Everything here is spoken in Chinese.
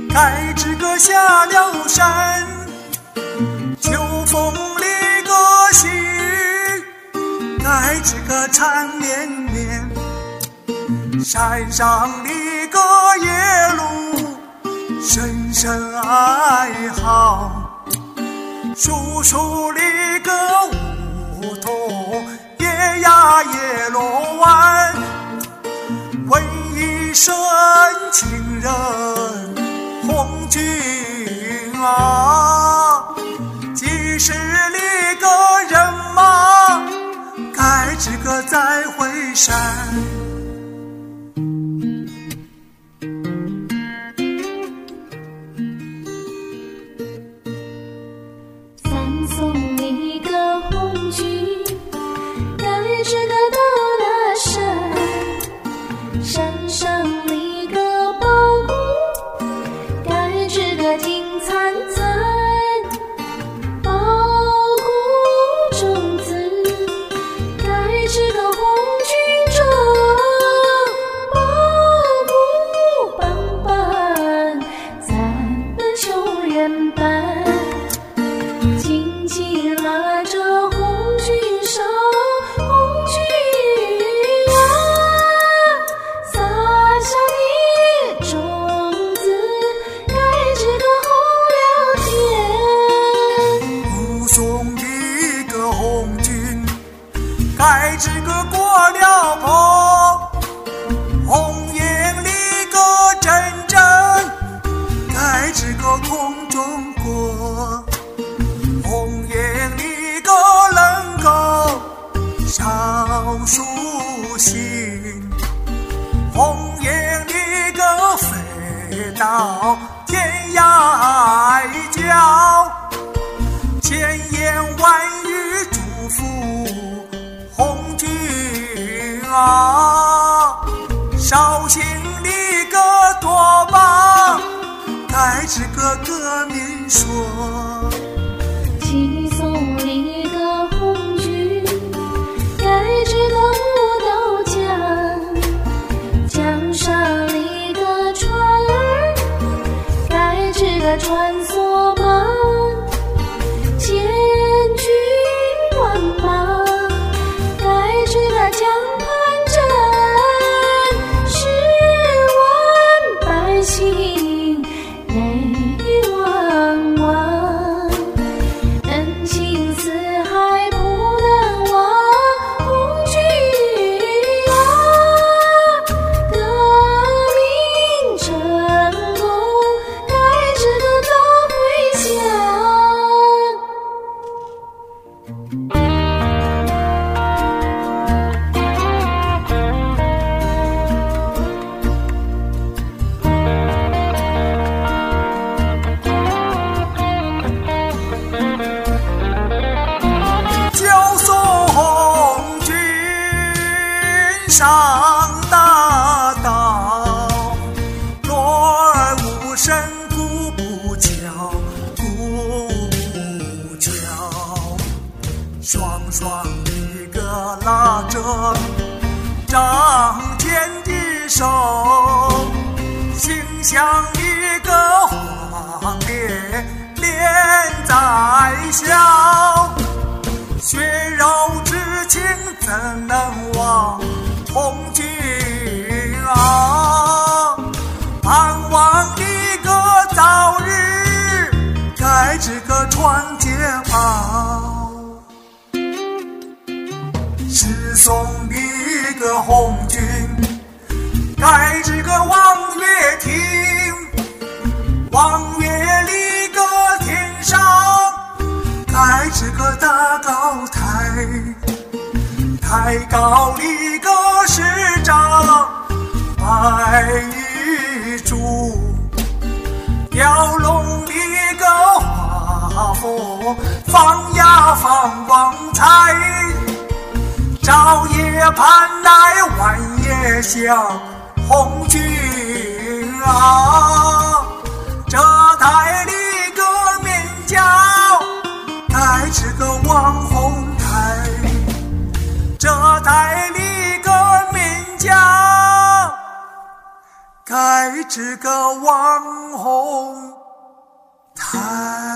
盖这个下了山，秋风里个细雨，盖这个缠绵绵。山上的个野鹿，声声哀嚎；树树里个梧桐，夜呀夜落晚。问一声情人红军啊，几时里个人马盖这个再回山。 三送一个红军，盖这个到了山，山上一个宝谷，盖这个金灿灿，宝谷种子，盖这个红军种，宝谷斑斑，咱们穷人般。紧紧拉着红军手，红军啊，撒下的种子，盖这个红了天。 护送的个红军，盖这个过了坡，红颜里个阵阵，盖这个空中过。红颜里个能够少数心，红颜里个飞到天涯海角，千言万语祝福红军啊，绍兴里个多棒，盖这个革命说。 寄送一个红军，盖这个舞蹈江，江上一个船儿，盖这个穿梭门，千军万马，盖这个江畔镇，10万百姓泪汪汪。恩情四海不能忘，红军啊，革命成功，盖这个早回乡。 就送红军上大道，落儿无声鼓不敲，鼓不敲。双双一个拉着仗剑的手，心像一个黄连连在笑。血肉之情怎能忘红军啊，盼望一个早日盖这个创建好，是送一个红军盖这个望月亭，望月里个天上盖这个大高台，台高里个市长摆一株，雕龙里个画佛放呀放光彩，朝夜盼来晚夜想红军啊，这台里个面角盖这个网红台，这台里个名叫盖这个网红台。